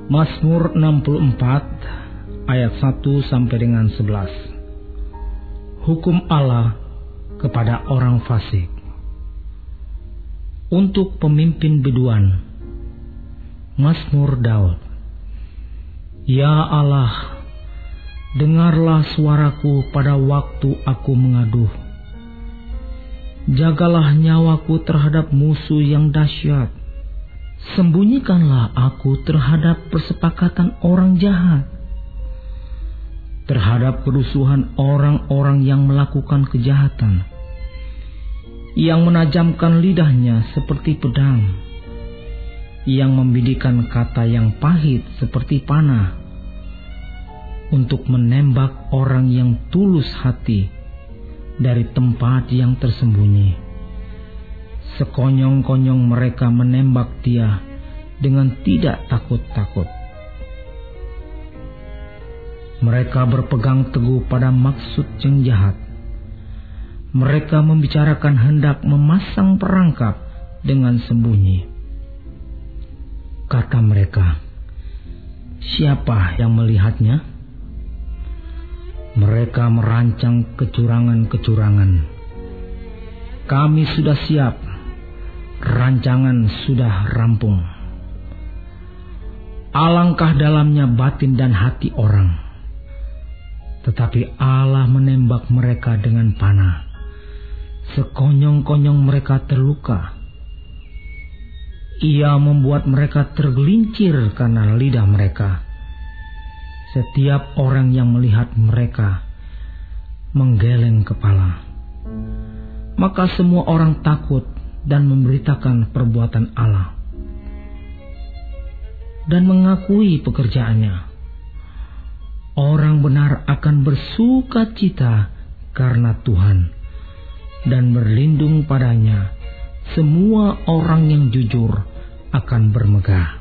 Mazmur 64 ayat 1 sampai dengan 11. Hukum Allah kepada orang fasik. Untuk pemimpin biduan, Mazmur Daud. Ya Allah, dengarlah suaraku pada waktu aku mengaduh. Jagalah nyawaku terhadap musuh yang dahsyat. Sembunyikanlah aku terhadap persepakatan orang jahat, terhadap kerusuhan orang-orang yang melakukan kejahatan, yang menajamkan lidahnya seperti pedang, yang membidikan kata yang pahit seperti panah, untuk menembak orang yang tulus hati dari tempat yang tersembunyi. Sekonyong-konyong mereka menembak dia dengan tidak takut-takut. Mereka berpegang teguh pada maksud yang jahat. Mereka membicarakan hendak memasang perangkap dengan sembunyi. Kata mereka, siapa yang melihatnya? Mereka merancang kecurangan-kecurangan. Kami sudah siap, rancangan sudah rampung. Alangkah dalamnya batin dan hati orang, tetapi Allah menembak mereka dengan panah. Sekonyong-konyong mereka terluka. Ia membuat mereka tergelincir karena lidah mereka. Setiap orang yang melihat mereka menggeleng kepala. Maka semua orang takut dan memberitakan perbuatan Allah dan mengakui pekerjaannya. Orang benar akan bersuka cita karena Tuhan dan berlindung padanya. Semua orang yang jujur akan bermegah.